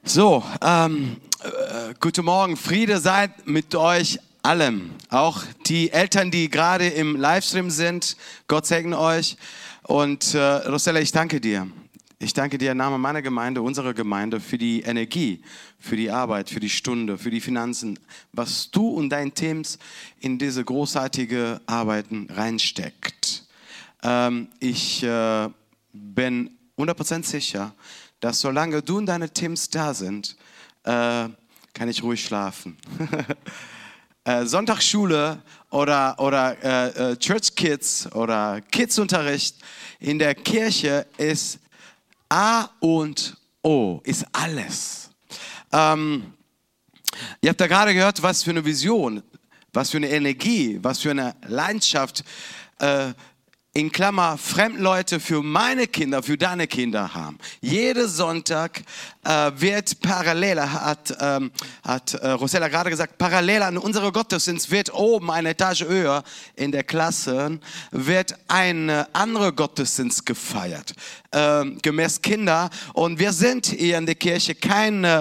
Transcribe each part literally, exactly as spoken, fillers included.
So, ähm, äh, guten Morgen, Friede sei mit euch allem. Auch die Eltern, die gerade im Livestream sind, Gott segne euch. Und äh, Rosella, ich danke dir. Ich danke dir im Namen meiner Gemeinde, unserer Gemeinde, für die Energie, für die Arbeit, für die Stunde, für die Finanzen, was du und dein Team in diese großartige Arbeiten reinsteckt. Ähm, ich äh, bin hundert Prozent sicher, dass solange du und deine Teams da sind, äh, kann ich ruhig schlafen. äh, Sonntagsschule oder, oder äh, Church Kids oder Kidsunterricht in der Kirche ist A und O, ist alles. Ähm, ihr habt da gerade gehört, was für eine Vision, was für eine Energie, was für eine Leidenschaft äh, in Klammer, Fremdleute für meine Kinder, für deine Kinder haben. Jeden Sonntag äh, wird parallel, hat, ähm, hat äh, Rosella gerade gesagt, parallel an unserem Gottesdienst wird oben eine Etage höher in der Klasse, wird ein äh, anderer Gottesdienst gefeiert, äh, gemäß Kinder. Und wir sind hier in der Kirche keine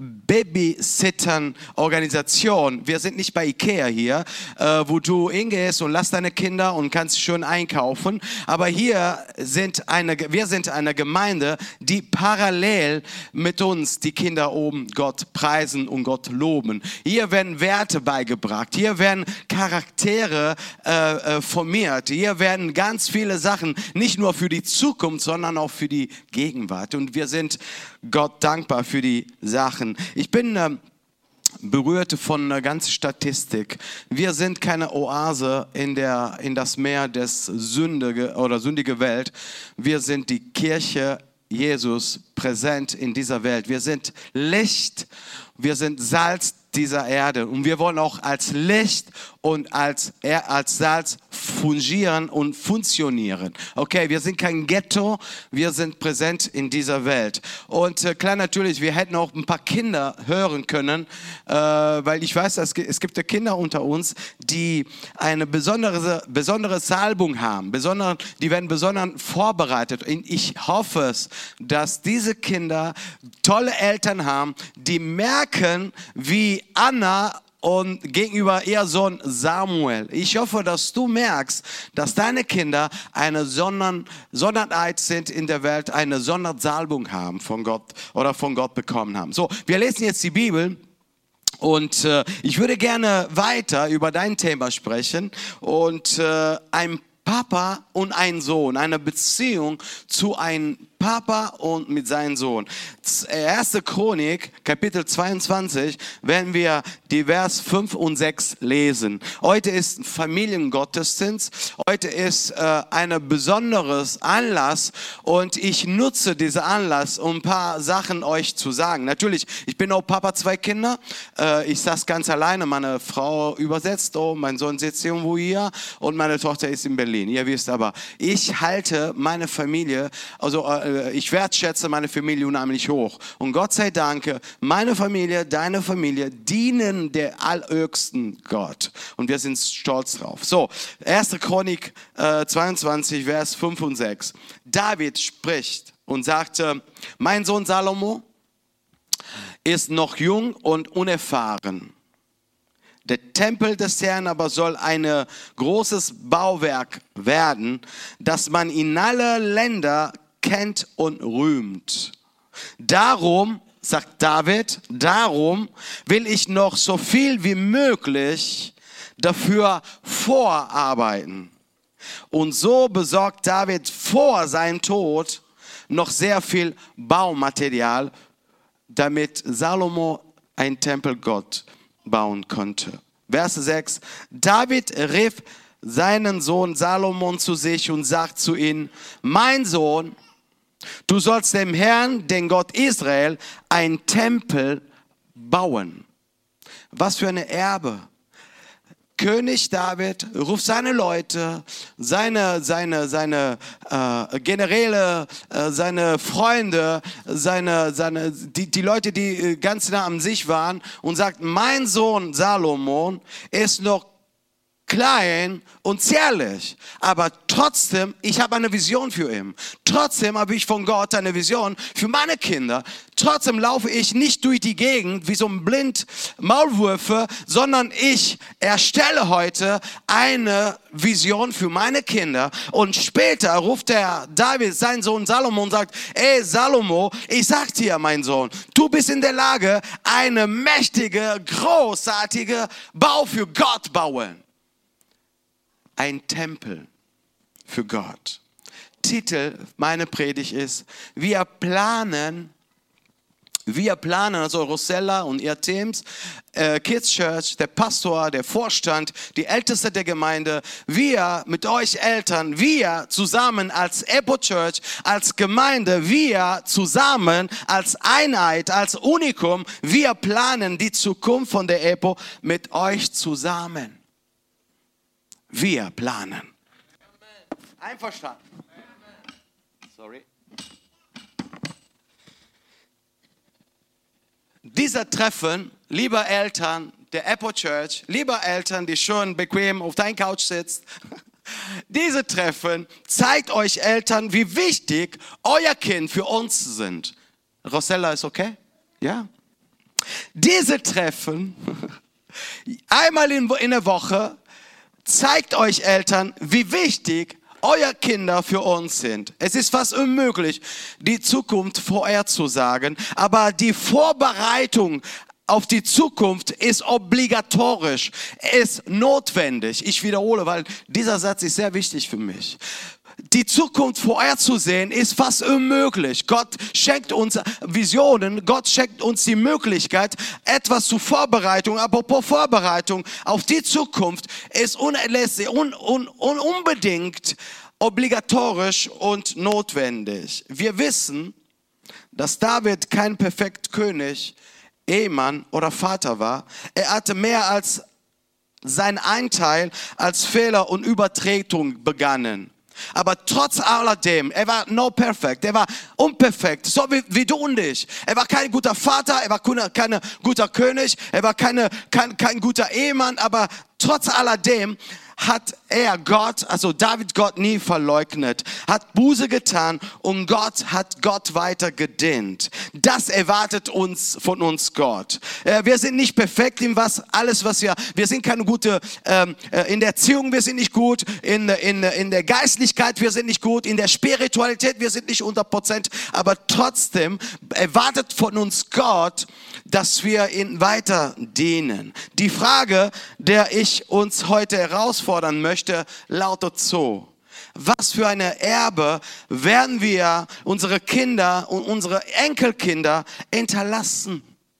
Babysittern-Organisation. Wir sind nicht bei Ikea hier, äh, wo du hingehst und lass deine Kinder und kannst schön einkaufen. Aber hier sind eine, wir sind eine Gemeinde, die parallel mit uns die Kinder oben Gott preisen und Gott loben. Hier werden Werte beigebracht, hier werden Charaktere äh, formiert, hier werden ganz viele Sachen, nicht nur für die Zukunft, sondern auch für die Gegenwart. Und wir sind Gott dankbar für die Sachen. Ich bin äh, berührt von einer ganzen Statistik. Wir sind keine Oase in der in das Meer des Sündige oder sündige Welt. Wir sind die Kirche Jesus präsent in dieser Welt. Wir sind Licht, wir sind Salz dieser Erde und wir wollen auch als Licht und als, als Salz fungieren und funktionieren. Okay, wir sind kein Ghetto, wir sind präsent in dieser Welt. Und äh, klar, natürlich, wir hätten auch ein paar Kinder hören können, äh, weil ich weiß, dass es gibt ja Kinder unter uns, die eine besondere, besondere Salbung haben, besonders, die werden besonders vorbereitet. Und ich hoffe es, dass diese Kinder tolle Eltern haben, die merken, wie Anna und gegenüber ihr Sohn Samuel. Ich hoffe, dass du merkst, dass deine Kinder eine Sondern, Sonderheit sind in der Welt, eine Sondersalbung haben von Gott oder von Gott bekommen haben. So, wir lesen jetzt die Bibel. Und äh, ich würde gerne weiter über dein Thema sprechen und äh, ein Papa und ein Sohn, eine Beziehung zu einem Papa und mit seinem Sohn. Erste Chronik, Kapitel zweiundzwanzig, werden wir die Vers fünf und sechs lesen. Heute ist ein Familiengottesdienst, heute ist äh, ein besonderes Anlass und ich nutze diesen Anlass, um ein paar Sachen euch zu sagen. Natürlich, ich bin auch Papa, zwei Kinder, äh, ich saß ganz alleine, meine Frau übersetzt, oh, mein Sohn sitzt irgendwo hier und meine Tochter ist in Berlin. Ihr wisst aber, ich halte meine Familie, also äh, ich wertschätze meine Familie unheimlich hoch. Und Gott sei Dank, meine Familie, deine Familie dienen der allerhöchsten Gott. Und wir sind stolz drauf. So, erste Chronik äh, zweiundzwanzig, Vers fünf und sechs. David spricht und sagte, mein Sohn Salomo ist noch jung und unerfahren. Der Tempel des Herrn aber soll ein großes Bauwerk werden, das man in alle Länder kennt und rühmt. Darum, sagt David, darum will ich noch so viel wie möglich dafür vorarbeiten. Und so besorgt David vor seinem Tod noch sehr viel Baumaterial, damit Salomo ein Tempel Gott bauen konnte. Vers sechs. David rief seinen Sohn Salomon zu sich und sagt zu ihm, mein Sohn, du sollst dem Herrn, den Gott Israel, ein Tempel bauen. Was für eine Erbe. König David ruft seine Leute, seine, seine, seine äh, Generäle, äh, seine Freunde, seine, seine, die, die Leute, die ganz nah an sich waren und sagt, mein Sohn Salomon ist noch klein und zierlich, aber trotzdem, ich habe eine Vision für ihn. Trotzdem habe ich von Gott eine Vision für meine Kinder. Trotzdem laufe ich nicht durch die Gegend wie so ein blind Maulwürfe, sondern ich erstelle heute eine Vision für meine Kinder. Und später ruft der David, sein Sohn Salomo, und sagt, ey Salomo, ich sag dir, mein Sohn, du bist in der Lage, eine mächtige, großartige Bau für Gott bauen. Ein Tempel für Gott. Titel meiner Predigt ist, wir planen, wir planen, also Rosella und ihr Teams, äh, Kids Church, der Pastor, der Vorstand, die Älteste der Gemeinde, wir mit euch Eltern, wir zusammen als Epo Church, als Gemeinde, wir zusammen als Einheit, als Unikum, wir planen die Zukunft von der Epo mit euch zusammen. Wir planen. Einverstanden. Sorry. Dieser Treffen, lieber Eltern der Epo Church, lieber Eltern, die schon bequem auf deiner Couch sitzt, diese Treffen zeigt euch Eltern, wie wichtig euer Kind für uns sind. Rosella ist okay? Ja. Diese Treffen, einmal in, in der Woche, zeigt euch Eltern, wie wichtig euer Kinder für uns sind. Es ist fast unmöglich, die Zukunft vorherzusagen, aber die Vorbereitung auf die Zukunft ist obligatorisch, ist notwendig. Ich wiederhole, weil dieser Satz ist sehr wichtig für mich. Die Zukunft vorherzusehen ist fast unmöglich. Gott schenkt uns Visionen, Gott schenkt uns die Möglichkeit, etwas zur Vorbereitung. Apropos Vorbereitung auf die Zukunft ist unerlässlich, un, un, un, unbedingt obligatorisch und notwendig. Wir wissen, dass David kein perfekter König, Ehemann oder Vater war. Er hatte mehr als sein Anteil als Fehler und Übertretung begangen. Aber trotz alledem, er war no perfect, er war unperfekt, so wie, wie du und ich. Er war kein guter Vater, er war kein guter König, er war keine, kein, kein guter Ehemann, aber trotz alledem hat er Gott, also David Gott nie verleugnet, hat Buße getan und Gott hat Gott weiter gedient. Das erwartet uns von uns Gott. Wir sind nicht perfekt in was, alles was wir, wir sind keine gute, ähm, in der Erziehung wir sind nicht gut, in, in, in der Geistlichkeit wir sind nicht gut, in der Spiritualität wir sind nicht hundert Prozent, aber trotzdem erwartet von uns Gott, dass wir ihn weiter dienen. Die Frage, der ich uns heute herausfordern möchte, lautet so: Was für eine Erbe werden wir unsere Kinder und unsere Enkelkinder hinterlassen?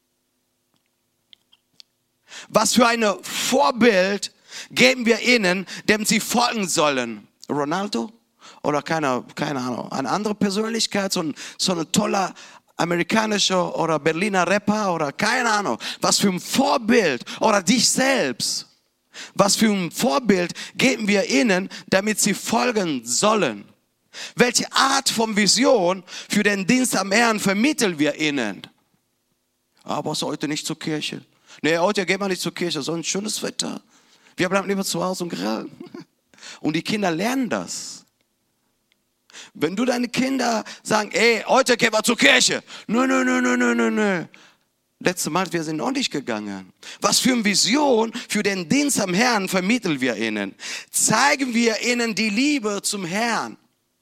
Was für ein Vorbild geben wir ihnen, dem sie folgen sollen? Ronaldo? Oder keine, keine Ahnung, eine andere Persönlichkeit, so ein, so ein toller amerikanischer oder Berliner Rapper oder keine Ahnung. Was für ein Vorbild, oder dich selbst. Was für ein Vorbild geben wir ihnen, damit sie folgen sollen? Welche Art von Vision für den Dienst am Herrn vermitteln wir ihnen? Aber heute nicht zur Kirche. Nee, heute gehen wir nicht zur Kirche, so ein schönes Wetter. Wir bleiben lieber zu Hause und grillen. Und die Kinder lernen das. Wenn du deine Kinder sagen, ey, heute gehen wir zur Kirche. Nö, nö, nö, nö, nö, nö, nö. Letztes Mal, wir sind noch nicht gegangen. Was für eine Vision für den Dienst am Herrn vermitteln wir ihnen? Zeigen wir ihnen die Liebe zum Herrn?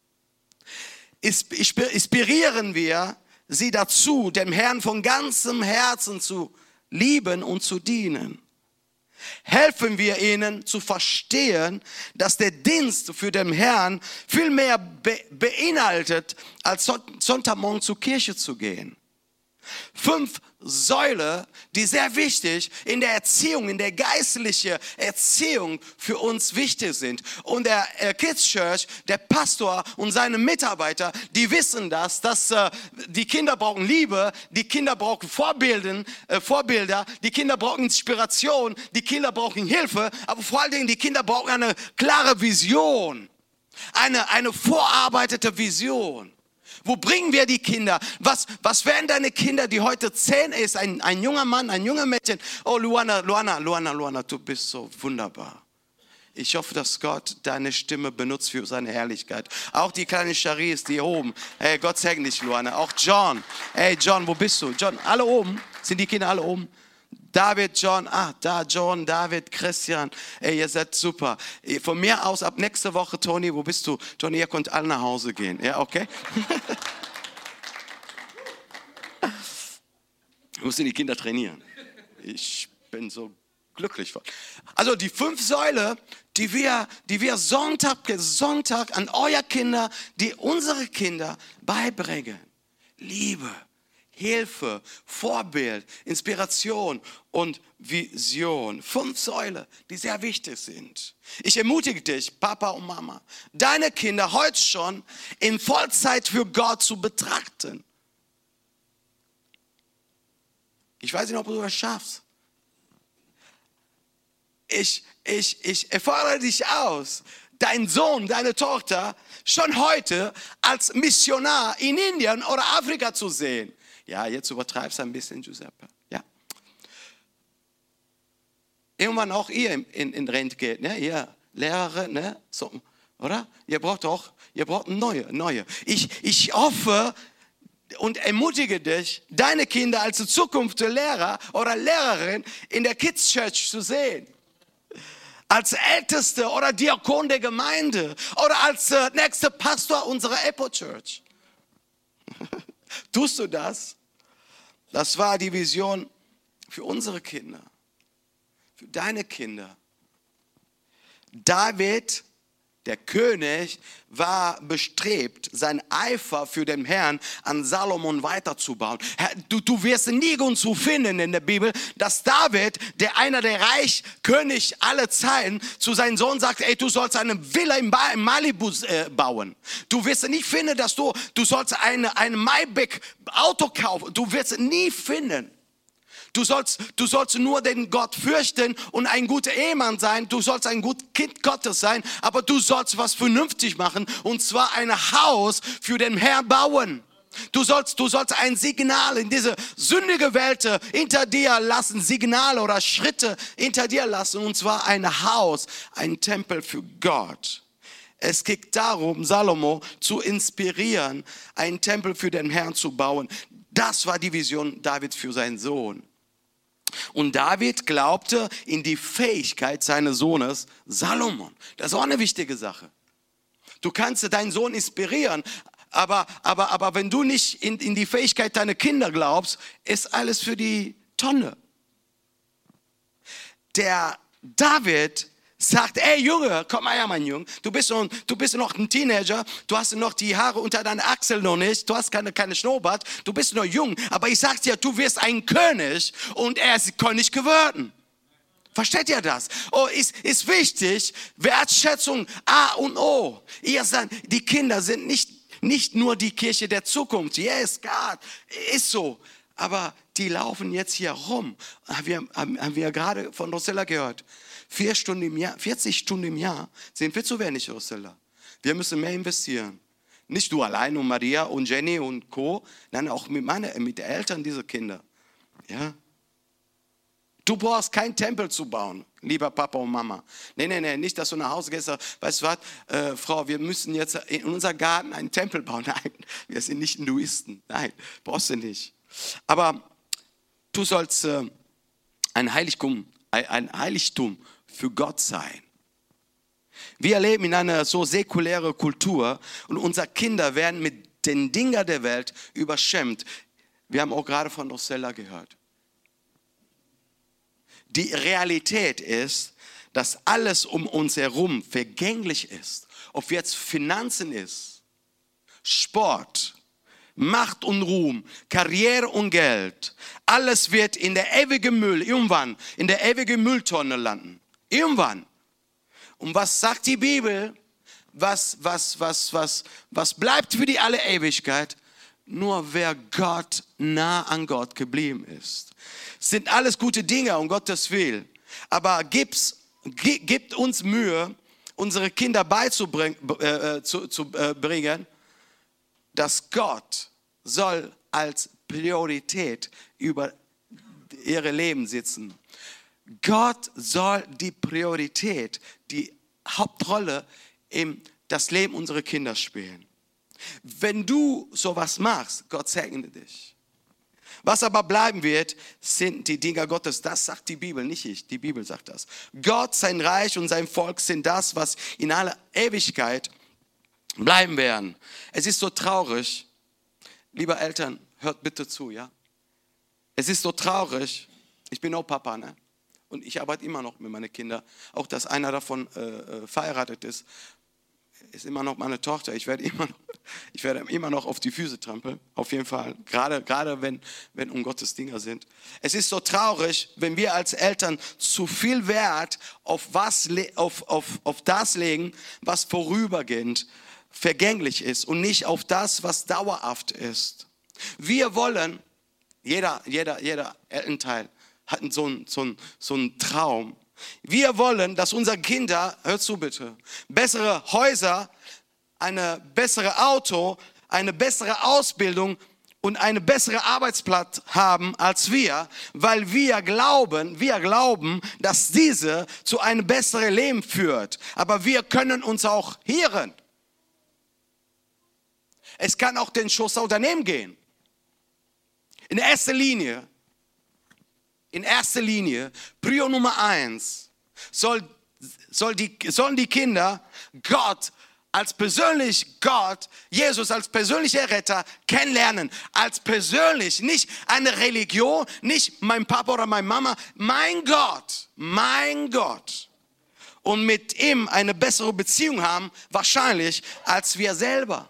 Inspirieren wir sie dazu, dem Herrn von ganzem Herzen zu lieben und zu dienen? Helfen wir ihnen zu verstehen, dass der Dienst für den Herrn viel mehr be- beinhaltet, als Sonntagmorgen zur Kirche zu gehen. Fünf Säulen, die sehr wichtig in der Erziehung, in der geistlichen Erziehung für uns wichtig sind. Und der äh, Kids Church, der Pastor und seine Mitarbeiter, die wissen das, dass äh, die Kinder brauchen Liebe, die Kinder brauchen Vorbilden, äh, Vorbilder, die Kinder brauchen Inspiration, die Kinder brauchen Hilfe, aber vor allen Dingen die Kinder brauchen eine klare Vision, eine, eine vorarbeitete Vision. Wo bringen wir die Kinder? Was, was werden deine Kinder, die heute zehn ist, ein, ein junger Mann, ein junger Mädchen? Oh, Luana, Luana, Luana, Luana, du bist so wunderbar. Ich hoffe, dass Gott deine Stimme benutzt für seine Herrlichkeit. Auch die kleine Charis, die hier oben. Hey, Gott segne dich, Luana. Auch John. Hey, John, wo bist du? John, alle oben? Sind die Kinder alle oben? David, John, ah, da, John, David, Christian. Ey, ihr seid super. Von mir aus, ab nächste Woche, Toni, wo bist du? Toni, ihr könnt alle nach Hause gehen. Ja, okay? Müssen die Kinder trainieren. Ich bin so glücklich. Also die fünf Säulen, die wir, die wir Sonntag für Sonntag an eure Kinder, die unsere Kinder beibringen. Liebe, Hilfe, Vorbild, Inspiration und Vision. Fünf Säulen, die sehr wichtig sind. Ich ermutige dich, Papa und Mama, deine Kinder heute schon in Vollzeit für Gott zu betrachten. Ich weiß nicht, ob du das schaffst. Ich, ich, ich fordere dich aus, deinen Sohn, deine Tochter schon heute als Missionar in Indien oder Afrika zu sehen. Ja, jetzt übertreibst du ein bisschen, Giuseppe. Ja. Irgendwann auch ihr in, in, in Rente geht, ne? Ihr Lehrer, ne? So, oder? Ihr braucht auch, ihr braucht neue, neue. Ich, ich hoffe und ermutige dich, deine Kinder als zukünftige Lehrer oder Lehrerin in der Kids Church zu sehen. Als Älteste oder Diakon der Gemeinde oder als äh, nächster Pastor unserer Epo Church. Tust du das? Das war die Vision für unsere Kinder, für deine Kinder. David, der König, war bestrebt, sein Eifer für den Herrn an Salomon weiterzubauen. Du, du wirst nirgendwo finden in der Bibel, dass David, der einer der Reichkönig aller Zeiten, zu seinem Sohn sagt, ey, du sollst eine Villa in Malibu äh, bauen. Du wirst nicht finden, dass du, du sollst eine, ein Maybach Auto kaufen. Du wirst nie finden. Du sollst, du sollst nur den Gott fürchten und ein guter Ehemann sein. Du sollst ein gutes Kind Gottes sein, aber du sollst was vernünftig machen und zwar ein Haus für den Herrn bauen. Du sollst, du sollst ein Signal in diese sündige Welt hinter dir lassen, Signale oder Schritte hinter dir lassen und zwar ein Haus, ein Tempel für Gott. Es geht darum, Salomo zu inspirieren, einen Tempel für den Herrn zu bauen. Das war die Vision Davids für seinen Sohn. Und David glaubte in die Fähigkeit seines Sohnes Salomon. Das ist auch eine wichtige Sache. Du kannst deinen Sohn inspirieren, aber, aber, aber wenn du nicht in, in die Fähigkeit deiner Kinder glaubst, ist alles für die Tonne. Der David sagt, ey Junge, komm mal her, mein Junge, du bist, noch, du bist noch ein Teenager, du hast noch die Haare unter deiner Achsel noch nicht, du hast keine, keine Schnurrbart, du bist noch jung, aber ich sag dir, du wirst ein König und er ist König geworden. Versteht ihr das? Oh, ist, ist wichtig, Wertschätzung A und O. Ihr seid, die Kinder sind nicht, nicht nur die Kirche der Zukunft, yes, God, ist so, aber die laufen jetzt hier rum, haben wir, haben, haben wir gerade von Rosella gehört. Vier Stunden im Jahr, vierzig Stunden im Jahr sind wir zu wenig, Rosella. Wir müssen mehr investieren. Nicht du allein und Maria und Jenny und Co., nein, auch mit, meine, mit den Eltern dieser Kinder. Ja? Du brauchst keinen Tempel zu bauen, lieber Papa und Mama. Nee, nee, nee, nicht, dass du nach Hause gehst und sagst, weißt du was, äh, Frau, wir müssen jetzt in unserem Garten einen Tempel bauen. Nein, wir sind nicht Hinduisten. Nein, brauchst du nicht. Aber du sollst äh, ein Heiligtum, ein Heiligtum für Gott sein. Wir leben in einer so säkulären Kultur und unsere Kinder werden mit den Dingen der Welt überschwemmt. Wir haben auch gerade von Rosella gehört. Die Realität ist, dass alles um uns herum vergänglich ist. Ob jetzt Finanzen ist, Sport, Macht und Ruhm, Karriere und Geld. Alles wird in der ewigen Müll, irgendwann, in der ewigen Mülltonne landen. Irgendwann. Und was sagt die Bibel? Was, was, was, was, was bleibt für die alle Ewigkeit? Nur wer Gott, nah an Gott geblieben ist. Sind alles gute Dinge, um Gottes Willen. Aber gibt's, gibt uns Mühe, unsere Kinder beizubringen, äh, zu, zu äh, bringen, dass Gott soll als Priorität über ihre Leben sitzen. Gott soll die Priorität, die Hauptrolle in das Leben unserer Kinder spielen. Wenn du sowas machst, Gott segne dich. Was aber bleiben wird, sind die Dinge Gottes. Das sagt die Bibel, nicht ich. Die Bibel sagt das. Gott, sein Reich und sein Volk sind das, was in aller Ewigkeit bleiben werden. Es ist so traurig. Lieber Eltern, hört bitte zu, ja? Es ist so traurig. Ich bin auch Papa, ne? Und ich arbeite immer noch mit meinen Kindern. Auch, dass einer davon äh, verheiratet ist, ist immer noch meine Tochter. Ich werde immer noch, ich werde immer noch auf die Füße trampeln, auf jeden Fall. Gerade, gerade wenn, wenn um Gottes Dinge sind. Es ist so traurig, wenn wir als Eltern zu viel Wert auf, was, auf, auf, auf das legen, was vorübergehend, vergänglich ist und nicht auf das, was dauerhaft ist. Wir wollen, jeder, jeder, jeder Elternteil hat so einen, so einen, so einen Traum. Wir wollen, dass unsere Kinder, hört zu bitte, bessere Häuser, eine bessere Auto, eine bessere Ausbildung und einen besseren Arbeitsplatz haben als wir, weil wir glauben, wir glauben, dass diese zu einem besseren Leben führt. Aber wir können uns auch irren. Es kann auch den Schuss Unternehmen gehen. In erster Linie, in erster Linie, Prio Nummer eins, soll, soll die, sollen die Kinder Gott als persönlich Gott, Jesus als persönlicher Retter kennenlernen. Als persönlich, nicht eine Religion, nicht mein Papa oder meine Mama, mein Gott, mein Gott. Und mit ihm eine bessere Beziehung haben, wahrscheinlich als wir selber.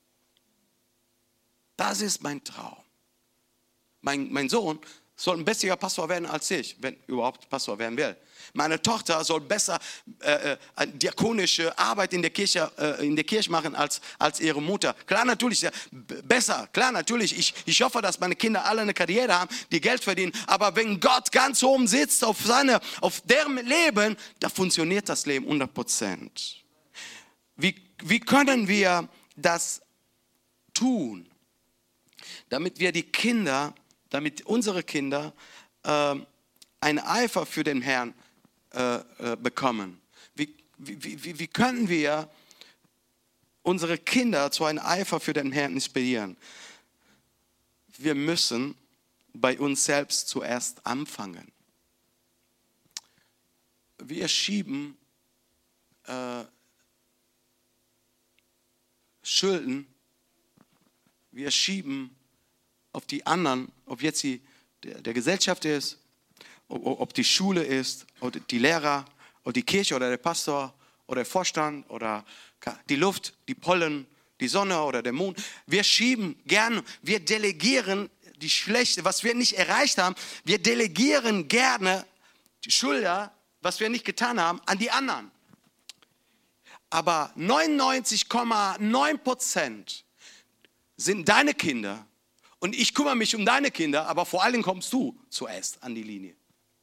Das ist mein Traum. Mein, mein Sohn soll ein besserer Pastor werden als ich, wenn überhaupt Pastor werden will. Meine Tochter soll besser äh, äh, diakonische Arbeit in der Kirche, äh, in der Kirche machen als, als ihre Mutter. Klar, natürlich, ja, b- besser. Klar, natürlich. Ich, ich hoffe, dass meine Kinder alle eine Karriere haben, die Geld verdienen. Aber wenn Gott ganz oben sitzt auf, seine, auf deren Leben, da funktioniert das Leben hundert Prozent. Wie, wie können wir das tun, damit wir die Kinder, damit unsere Kinder äh, einen Eifer für den Herrn äh, äh, bekommen? Wie, wie, wie, wie können wir unsere Kinder zu einem Eifer für den Herrn inspirieren? Wir müssen bei uns selbst zuerst anfangen. Wir schieben äh, Schulden, wir schieben auf die anderen, ob jetzt die, der, der Gesellschaft ist, ob, ob die Schule ist, oder die Lehrer, oder die Kirche, oder der Pastor, oder der Vorstand, oder die Luft, die Pollen, die Sonne oder der Mond. Wir schieben gerne, wir delegieren die Schlechte, was wir nicht erreicht haben, wir delegieren gerne die Schulter, was wir nicht getan haben, an die anderen. Aber neunundneunzig Komma neun Prozent sind deine Kinder. Und ich kümmere mich um deine Kinder, aber vor allem kommst du zuerst an die Linie.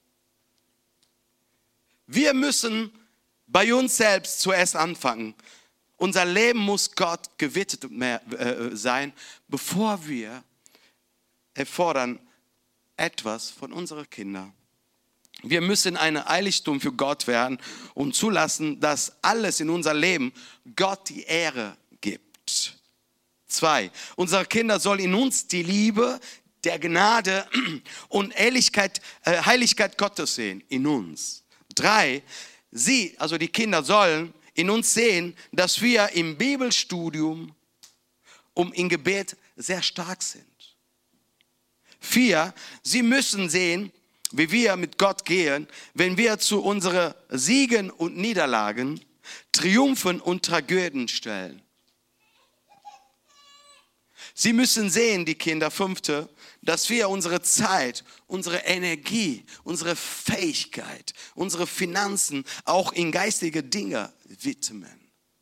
Wir müssen bei uns selbst zuerst anfangen. Unser Leben muss Gott gewidmet sein, bevor wir erfordern etwas von unseren Kindern. Wir müssen ein Heiligtum für Gott werden und zulassen, dass alles in unser Leben Gott die Ehre gibt. Zwei, unsere Kinder sollen in uns die Liebe, der Gnade und Ehrlichkeit, äh, Heiligkeit Gottes sehen, in uns. Drei, sie, also die Kinder sollen in uns sehen, dass wir im Bibelstudium und im Gebet sehr stark sind. Vier, sie müssen sehen, wie wir mit Gott gehen, wenn wir zu unseren Siegen und Niederlagen, Triumphen und Tragödien stellen. Sie müssen sehen, die Kinder, fünfte, dass wir unsere Zeit, unsere Energie, unsere Fähigkeit, unsere Finanzen auch in geistige Dinge widmen.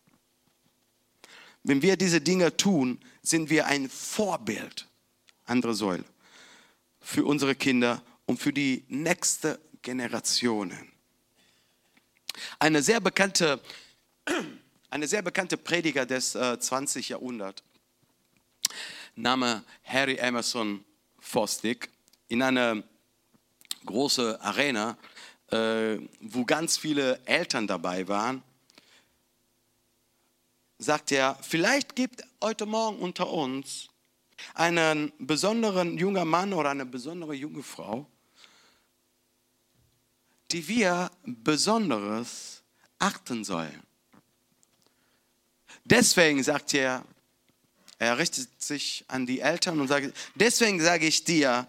Wenn wir diese Dinge tun, sind wir ein Vorbild, andere Säule, für unsere Kinder und für die nächste Generationen. Eine sehr bekannte, eine sehr bekannte Prediger des äh, zwanzigsten Jahrhunderts, Name Harry Emerson Fosdick, in einer großen Arena, äh, wo ganz viele Eltern dabei waren. sagt er, vielleicht gibt heute Morgen unter uns einen besonderen jungen Mann oder eine besondere junge Frau, die wir Besonderes achten sollen. Deswegen sagt er, er richtet sich an die Eltern und sagt, deswegen sage ich dir,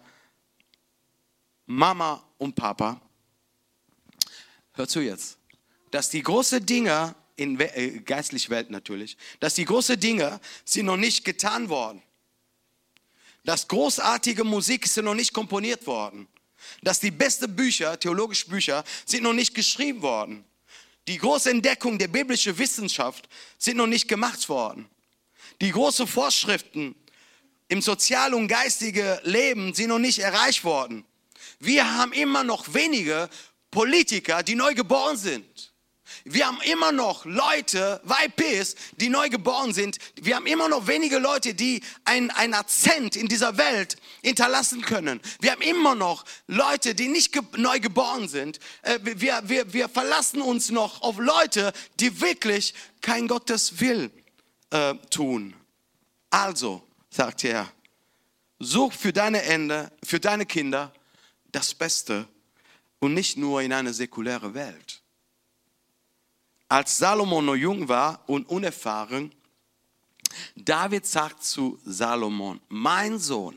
Mama und Papa, hör zu jetzt, dass die großen Dinge, in äh, geistlicher Welt natürlich, dass die großen Dinge sind noch nicht getan worden. Dass großartige Musik ist noch nicht komponiert worden. Dass die besten Bücher, theologische Bücher, sind noch nicht geschrieben worden. Die große Entdeckung der biblischen Wissenschaft sind noch nicht gemacht worden. Die großen Vorschriften im sozialen und geistigen Leben sind noch nicht erreicht worden. Wir haben immer noch wenige Politiker, die neu geboren sind. Wir haben immer noch Leute, Y Ps, die neu geboren sind. Wir haben immer noch wenige Leute, die einen Akzent in dieser Welt hinterlassen können. Wir haben immer noch Leute, die nicht ge- neu geboren sind. Äh, wir, wir, wir verlassen uns noch auf Leute, die wirklich kein Gottes Will äh, tun. Also, sagt er, such für deine, Ende, für deine Kinder das Beste und nicht nur in eine säkuläre Welt. Als Salomon noch jung war und unerfahren, David sagt zu Salomon, mein Sohn,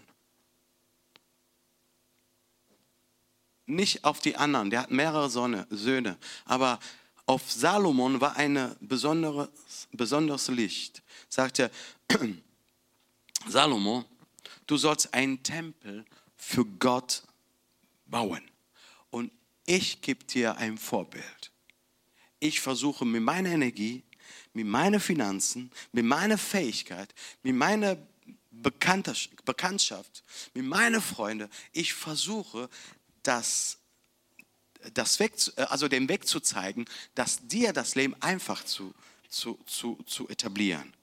nicht auf die anderen, der hat mehrere Söhne, aber auf Salomon war ein besonderes, besonderes Licht. Sagt er, Salomon, du sollst einen Tempel für Gott bauen und ich gebe dir ein Vorbild. Ich versuche mit meiner Energie, mit meinen Finanzen, mit meiner Fähigkeit, mit meiner Bekanntschaft, mit meinen Freunden, ich versuche, das, das Weg, also den Weg zu zeigen, dass dir das Leben einfach zu, zu, zu, zu etablieren.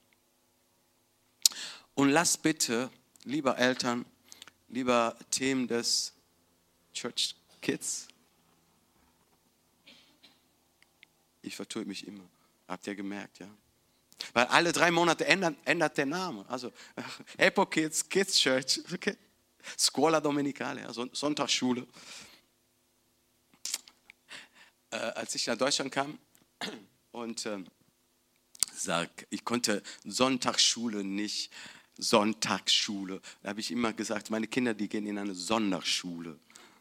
Und lass bitte, lieber Eltern, lieber Team des Church Kids, ich vertue mich immer. Habt ihr gemerkt, ja? Weil alle drei Monate ändert, ändert der Name. Also Epo Kids, Kids Church, okay. Scuola Domenicale, ja, Sonntagsschule. Äh, als ich nach Deutschland kam und äh, sag, ich konnte Sonntagsschule nicht, Sonntagsschule. Da habe ich immer gesagt, meine Kinder, die gehen in eine Sonderschule.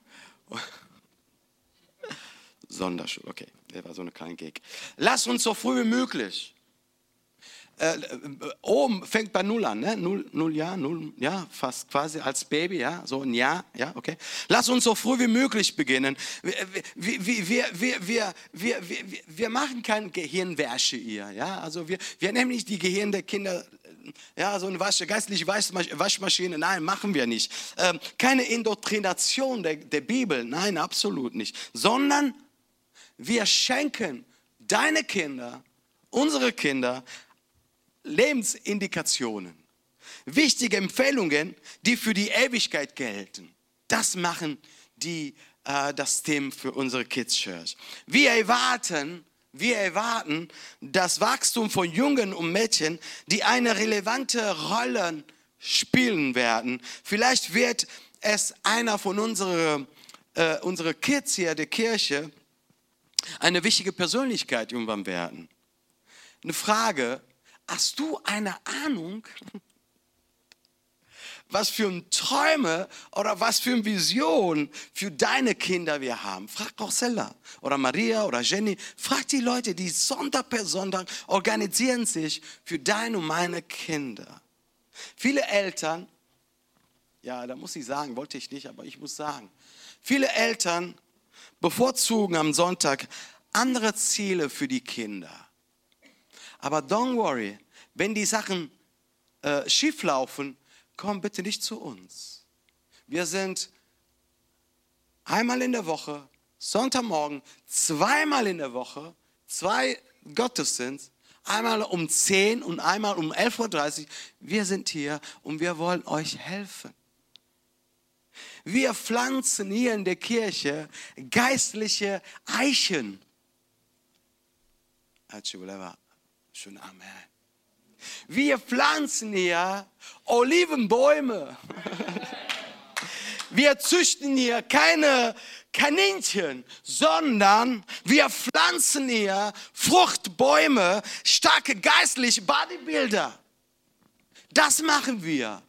Sonderschule, okay, der war so eine kleine Gag. Lass uns so früh wie möglich. Äh, oben fängt bei Null an, ne? Null, null Jahr, null, ja, fast quasi als Baby, ja, so ein Jahr, ja, okay. Lass uns so früh wie möglich beginnen. Wir, wir, wir, wir, wir, wir, wir, wir machen kein Gehirnwäsche hier, ja, also wir, wir nehmen nicht die Gehirn der Kinder, ja, so eine Wasch, geistliche Waschmaschine, nein, machen wir nicht. Ähm, keine Indoktrination der, der Bibel, nein, absolut nicht, sondern wir schenken deine Kinder, unsere Kinder, Lebensindikationen, wichtige Empfehlungen, die für die Ewigkeit gelten. Das machen die, äh, das Thema für unsere Kids Church. Wir erwarten, wir erwarten das Wachstum von Jungen und Mädchen, die eine relevante Rolle spielen werden. Vielleicht wird es einer von unseren äh, unsere Kids hier der Kirche eine wichtige Persönlichkeit irgendwann werden. Eine Frage: Hast du eine Ahnung, was für ein Träume oder was für eine Vision für deine Kinder wir haben? Frag Rossella oder Maria oder Jenny. Frag die Leute, die Sonntag per Sonntag organisieren sich für deine und meine Kinder. Viele Eltern, ja, da muss ich sagen, wollte ich nicht, aber ich muss sagen, viele Eltern bevorzugen am Sonntag andere Ziele für die Kinder. Aber don't worry, wenn die Sachen äh, schief laufen, komm bitte nicht zu uns. Wir sind einmal in der Woche, Sonntagmorgen, zweimal in der Woche, zwei Gottesdienste, einmal um zehn und einmal um elf Uhr dreißig. Wir sind hier und wir wollen euch helfen. Wir pflanzen hier in der Kirche geistliche Eichen. Schön, Amen. Wir pflanzen hier Olivenbäume. Wir züchten hier keine Kaninchen, sondern wir pflanzen hier Fruchtbäume, starke geistliche Bodybuilder. Das machen wir.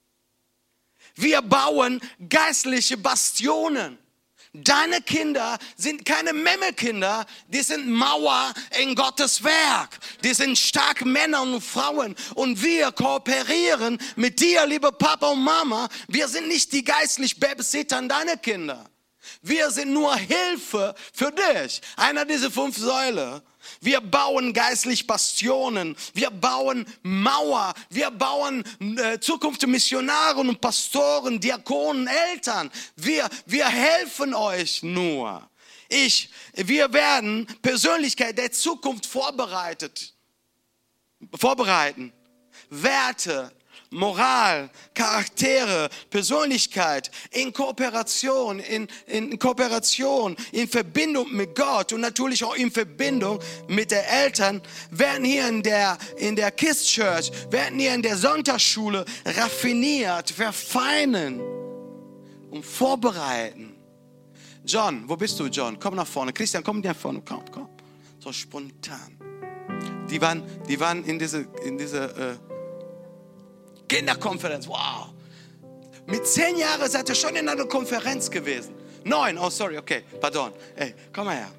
Wir bauen geistliche Bastionen. Deine Kinder sind keine Memmelkinder, die sind Mauer in Gottes Werk. Die sind starke Männer und Frauen und wir kooperieren mit dir, liebe Papa und Mama. Wir sind nicht die geistlich Babysitter deiner Kinder. Wir sind nur Hilfe für dich. Einer dieser fünf Säulen. Wir bauen geistlich Bastionen, wir bauen Mauer, wir bauen äh, zukünftige Missionare und Pastoren, Diakonen, Eltern. Wir, wir helfen euch nur. Ich, wir werden Persönlichkeit der Zukunft vorbereitet, vorbereiten. Werte, Moral, Charaktere, Persönlichkeit, in Kooperation, in, in Kooperation, in Verbindung mit Gott und natürlich auch in Verbindung mit den Eltern, werden hier in der, in der Kids Church, werden hier in der Sonntagsschule raffiniert, verfeinern und vorbereiten. John, wo bist du, John? Komm nach vorne. Christian, komm nach vorne. Komm, komm. So spontan. Die waren, die waren in diese, in diese, äh, Kinderkonferenz, wow. Mit zehn Jahren seid ihr schon in einer Konferenz gewesen. Neun, oh sorry, okay, pardon. Hey, komm mal her.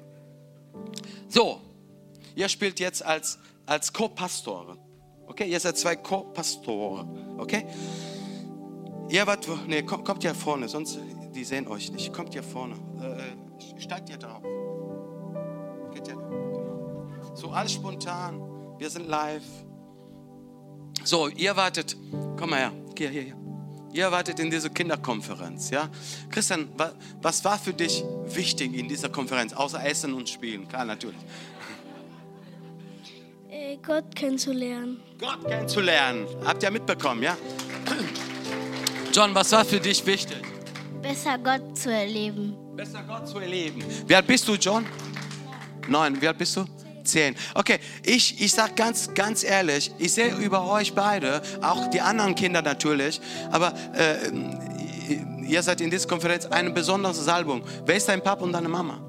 So, ihr spielt jetzt als, als Co-Pastoren. Okay, ihr seid zwei Co-Pastoren. Okay? Ihr wart, nee, kommt, kommt hier vorne, sonst, die sehen euch nicht. Kommt hier vorne. Äh, steigt ihr drauf. Geht ihr? Genau. So, alles spontan. Wir sind live. So, ihr wartet, komm mal her, hier, hier, hier. Ihr wartet in dieser Kinderkonferenz, ja? Christian, wa, was war für dich wichtig in dieser Konferenz, außer Essen und Spielen? Klar, natürlich. Äh, Gott kennenzulernen. Gott kennenzulernen, habt ihr mitbekommen, ja? John, was war für dich wichtig? Besser Gott zu erleben. Besser Gott zu erleben. Wie alt bist du, John? Neun, wie alt bist du? Zehn. Okay, ich, ich sage ganz, ganz ehrlich, ich sehe über euch beide, auch die anderen Kinder natürlich, aber äh, ihr seid in dieser Konferenz eine besondere Salbung. Wer ist dein Papa und deine Mama?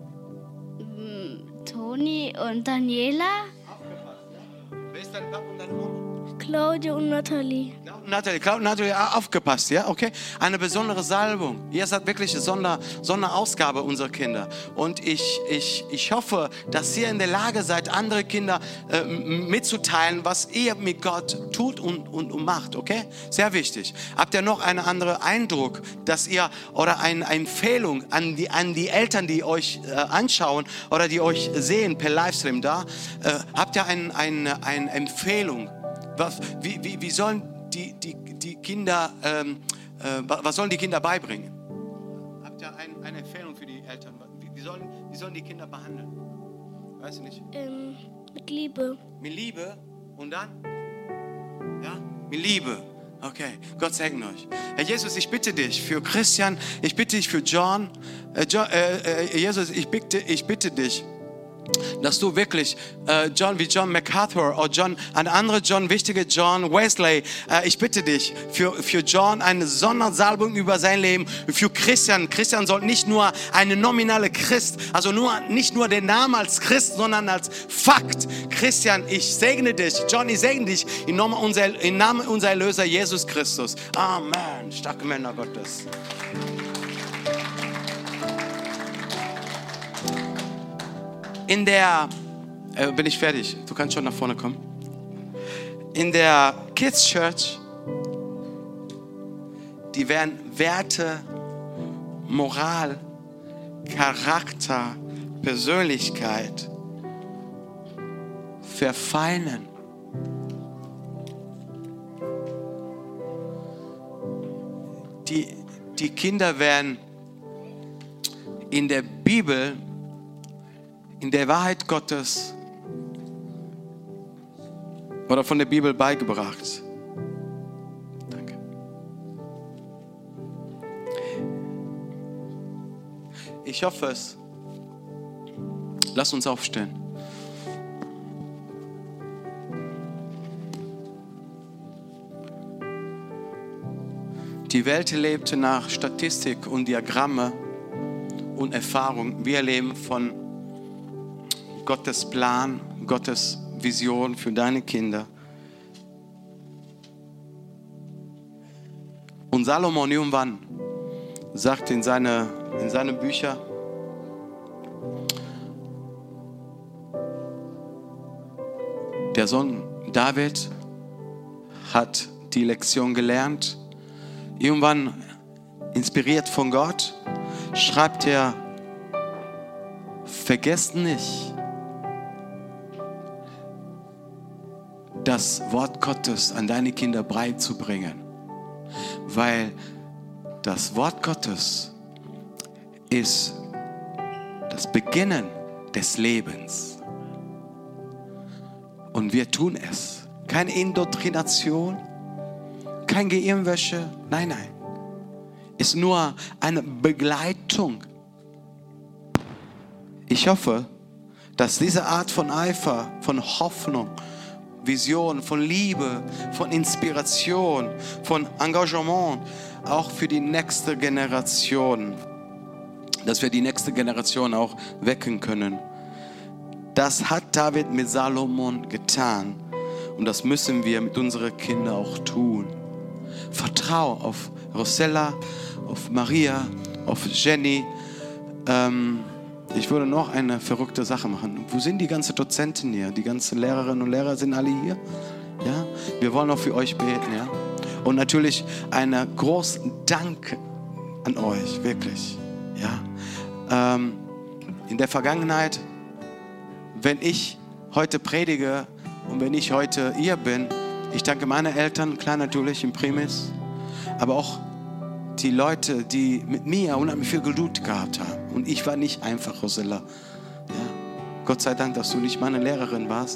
Toni und Daniela. Wer ist dein Papa und deine Mama? Claudia und Nathalie. Nathalie, Claudia, Nathalie, aufgepasst, ja, okay? Eine besondere Salbung. Ihr seid wirklich eine Sonder, Sonderausgabe unserer Kinder. Und ich, ich, ich hoffe, dass ihr in der Lage seid, andere Kinder äh, mitzuteilen, was ihr mit Gott tut und, und, und macht, okay? Sehr wichtig. Habt ihr noch einen anderen Eindruck, dass ihr, oder eine Empfehlung an die, an die Eltern, die euch äh, anschauen oder die euch sehen per Livestream da, äh, habt ihr ein, ein, eine Empfehlung? Was, wie, wie, wie sollen die, die, die Kinder, ähm, äh, was sollen die Kinder beibringen? Habt ihr ein, eine Empfehlung für die Eltern? Wie, wie, sollen, wie sollen die Kinder behandeln? Weiß ich nicht. Ähm, mit Liebe. Mit Liebe und dann? Ja, mit Liebe. Okay, Gott segne euch. Herr Jesus, ich bitte dich für Christian, ich bitte dich für John. Äh, John äh, äh, Jesus, ich bitte, ich bitte dich, dass du wirklich äh, John wie John MacArthur oder John, ein anderer John, wichtiger John Wesley, äh, ich bitte dich für, für John eine Sondersalbung über sein Leben, für Christian. Christian soll nicht nur eine nominale Christ, also nur, nicht nur den Namen als Christ, sondern als Fakt. Christian, ich segne dich. John, ich segne dich im Namen unser, im Namen unser Erlöser Jesus Christus. Amen. Starke Männer Gottes. In der, äh, bin ich fertig, du kannst schon nach vorne kommen. In der Kids Church, die werden Werte, Moral, Charakter, Persönlichkeit verfeinern. Die, die Kinder werden in der Bibel, in der Wahrheit Gottes oder von der Bibel beigebracht. Danke. Ich hoffe es. Lass uns aufstehen. Die Welt lebt nach Statistik und Diagramme und Erfahrung. Wir leben von Gottes Plan, Gottes Vision für deine Kinder. Und Salomon irgendwann sagt in seine, in seine Bücher, der Sohn David hat die Lektion gelernt. Irgendwann, inspiriert von Gott, schreibt er, vergesst nicht, das Wort Gottes an deine Kinder beizubringen. Weil das Wort Gottes ist das Beginnen des Lebens. Und wir tun es. Keine Indoktrination, kein Gehirnwäsche. Nein, nein. Ist nur eine Begleitung. Ich hoffe, dass diese Art von Eifer, von Hoffnung, Vision, von Liebe, von Inspiration, von Engagement auch für die nächste Generation, dass wir die nächste Generation auch wecken können. Das hat David mit Salomon getan und das müssen wir mit unseren Kindern auch tun. Vertrau auf Rosella, auf Maria, auf Jenny. Ähm, Ich würde noch eine verrückte Sache machen. Wo sind die ganzen Dozenten hier? Die ganzen Lehrerinnen und Lehrer sind alle hier? Ja? Wir wollen auch für euch beten. Ja? Und natürlich einen großen Dank an euch, wirklich. Ja? Ähm, in der Vergangenheit, wenn ich heute predige und wenn ich heute hier bin, ich danke meinen Eltern, klar natürlich im Primis, aber auch die Leute, die mit mir unheimlich viel Geduld gehabt haben. Und ich war nicht einfach, Rosella. Ja. Gott sei Dank, dass du nicht meine Lehrerin warst.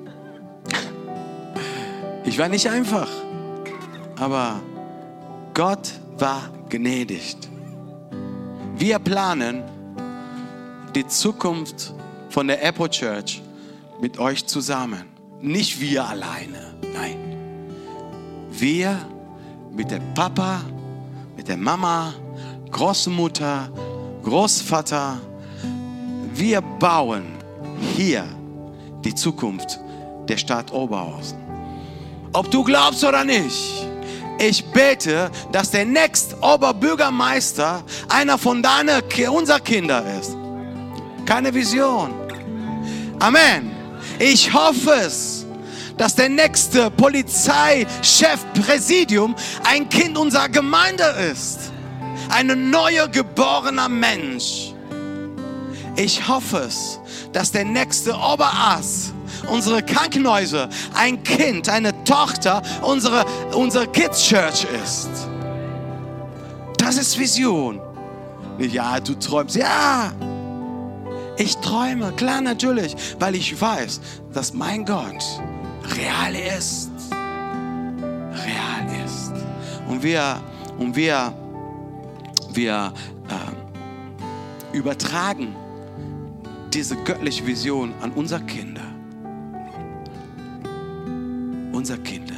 Ich war nicht einfach. Aber Gott war gnädig. Wir planen die Zukunft von der Apple Church mit euch zusammen. Nicht wir alleine. Nein. Wir mit dem Papa, mit der Mama, Großmutter, Großvater. Wir bauen hier die Zukunft der Stadt Oberhausen. Ob du glaubst oder nicht, ich bete, dass der nächste Oberbürgermeister einer von deiner, unserer Kinder ist. Keine Vision. Amen. Ich hoffe es, dass der nächste Polizeichef, Präsidium ein Kind unserer Gemeinde ist. Ein neuer geborener Mensch. Ich hoffe es, dass der nächste Oberarzt unsere Krankenhäuser ein Kind, eine Tochter unserer, unserer Kids Church ist. Das ist Vision. Ja, du träumst. Ja, ich träume, klar natürlich, weil ich weiß, dass mein Gott real ist. Real ist. Und wir, und wir, wir äh, übertragen diese göttliche Vision an unsere Kinder. Unsere Kinder.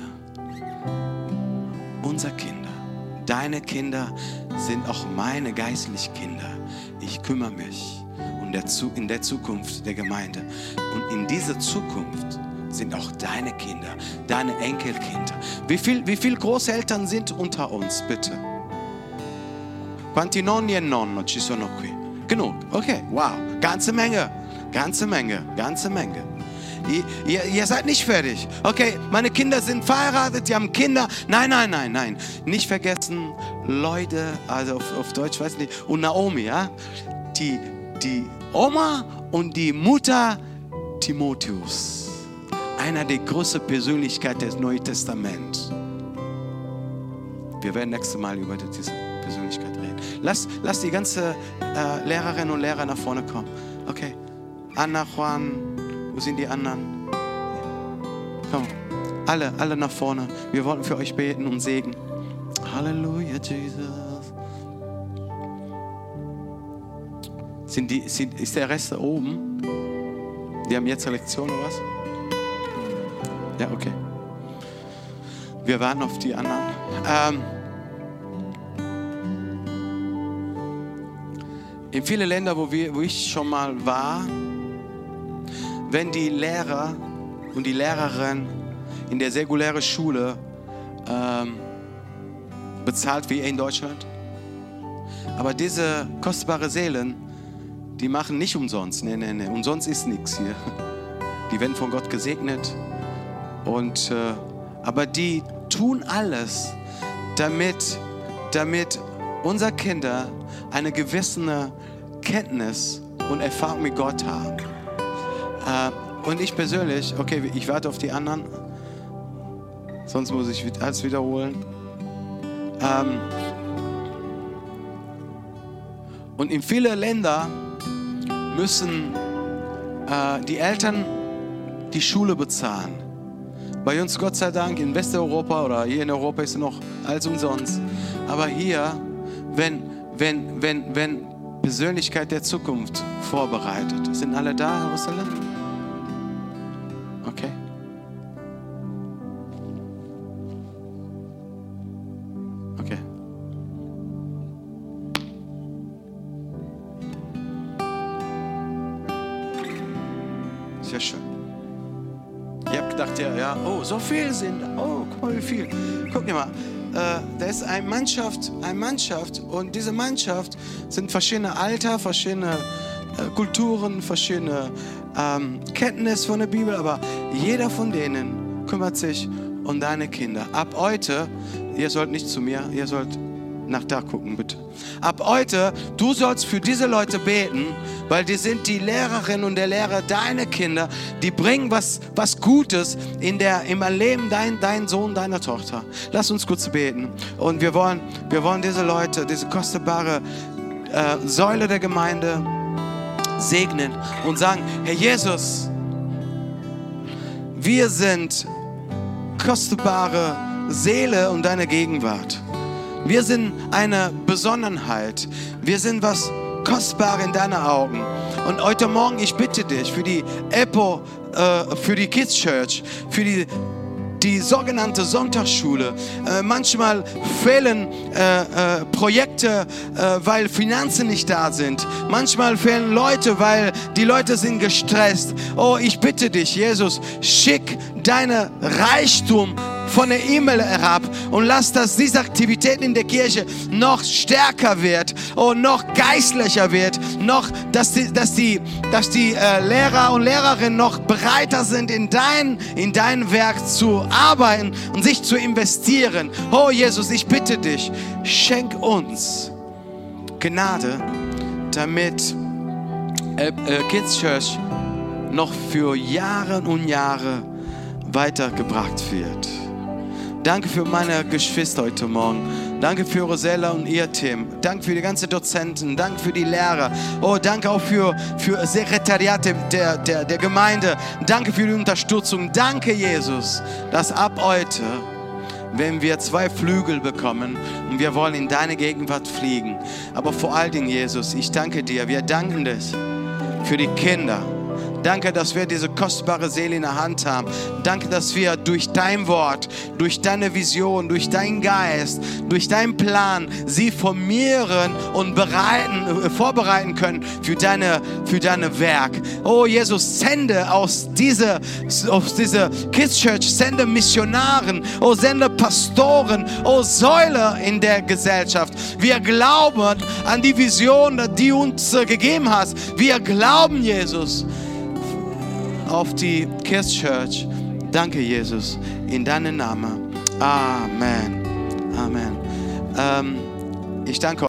Unsere Kinder. Deine Kinder sind auch meine geistlichen Kinder. Ich kümmere mich um der, in der Zukunft der Gemeinde. Und in dieser Zukunft sind auch deine Kinder, deine Enkelkinder. Wie viel, wie viele Großeltern sind unter uns, bitte? Quanti nonni e nonno ci sono qui? Genug, okay, wow, ganze Menge, ganze Menge, ganze Menge. Ihr, ihr, ihr seid nicht fertig. Okay, meine Kinder sind verheiratet, die haben Kinder. Nein, nein, nein, nein. Nicht vergessen, Leute, also auf, auf Deutsch weiß ich nicht, und Naomi, ja? Die, die Oma und die Mutter Timotheus. Einer der größten Persönlichkeiten des Neuen Testaments. Wir werden nächstes Mal über diese Persönlichkeit reden. Lass, lass die ganze äh, Lehrerinnen und Lehrer nach vorne kommen. Okay. Anna, Juan, wo sind die anderen? Komm, alle, alle nach vorne. Wir wollten für euch beten und segnen. Halleluja, Jesus. Sind die, sind, ist der Rest da oben? Die haben jetzt eine Lektion oder was? Ja, okay. Wir warten auf die anderen. Ähm, in viele Länder, wo, wir, wo ich schon mal war, wenn die Lehrer und die Lehrerin in der säkulären Schule ähm, bezahlt wie in Deutschland. Aber diese kostbaren Seelen, die machen nicht umsonst. Nee, nee, nee, umsonst ist nichts hier. Die werden von Gott gesegnet. Und, äh, aber die tun alles, damit, damit unsere Kinder eine gewisse Kenntnis und Erfahrung mit Gott haben. Äh, und ich persönlich, okay, ich warte auf die anderen, sonst muss ich alles wiederholen. Ähm, und in vielen Ländern müssen äh, die Eltern die Schule bezahlen. Bei uns, Gott sei Dank, in Westeuropa oder hier in Europa ist es noch alles umsonst. Aber hier, wenn, wenn, wenn, wenn Persönlichkeit der Zukunft vorbereitet, sind alle da, Jerusalem? Okay. Okay. Sehr schön. Ihr habt gedacht, ja, ja, oh, so viel sind, oh, guck mal, wie viel. Guck mal, äh, da ist eine Mannschaft, eine Mannschaft und diese Mannschaft sind verschiedene Alter, verschiedene äh, Kulturen, verschiedene ähm, Kenntnis von der Bibel, aber jeder von denen kümmert sich um deine Kinder. Ab heute, ihr sollt nicht zu mir, ihr sollt nach da gucken, bitte. Ab heute, du sollst für diese Leute beten, weil die sind die Lehrerin und der Lehrer deiner Kinder. Die bringen was, was Gutes in der, im Leben dein, dein Sohn, deiner Tochter. Lass uns kurz beten. Und wir wollen, wir wollen diese Leute, diese kostbare äh, Säule der Gemeinde segnen und sagen, Herr Jesus, wir sind kostbare Seele und deine Gegenwart. Wir sind eine Besonderheit. Wir sind was kostbar in deinen Augen. Und heute Morgen, ich bitte dich für die Epo, äh, für die Kids Church, für die, die sogenannte Sonntagsschule. Äh, manchmal fehlen äh, äh, Projekte, äh, weil Finanzen nicht da sind. Manchmal fehlen Leute, weil die Leute sind gestresst. Oh, ich bitte dich, Jesus, schick deine Reichtum von der Himmel herab und lass, dass diese Aktivität in der Kirche noch stärker wird und noch geistlicher wird, noch, dass die, dass die, dass die äh, Lehrer und Lehrerinnen noch bereiter sind, in dein, in dein Werk zu arbeiten und sich zu investieren. Oh Jesus, ich bitte dich, schenk uns Gnade, damit äh, äh, Kids Church noch für Jahre und Jahre weitergebracht wird. Danke für meine Geschwister heute Morgen. Danke für Rosella und ihr Team. Danke für die ganzen Dozenten. Danke für die Lehrer. Oh, danke auch für, für Sekretariat der, der, der Gemeinde. Danke für die Unterstützung. Danke, Jesus, dass ab heute, wenn wir zwei Flügel bekommen und wir wollen in deine Gegenwart fliegen. Aber vor allen Dingen, Jesus, ich danke dir. Wir danken dir für die Kinder. Danke, dass wir diese kostbare Seele in der Hand haben. Danke, dass wir durch dein Wort, durch deine Vision, durch deinen Geist, durch deinen Plan sie formieren und bereiten, vorbereiten können für deine, für deine Werk. Oh Jesus, sende aus dieser, aus dieser Kids Church, sende Missionaren, oh sende Pastoren, oh Säule in der Gesellschaft. Wir glauben an die Vision, die du uns gegeben hast. Wir glauben, Jesus, auf die Kids Church. Danke, Jesus, in deinem Namen. Amen. Amen. Ähm, ich danke euch.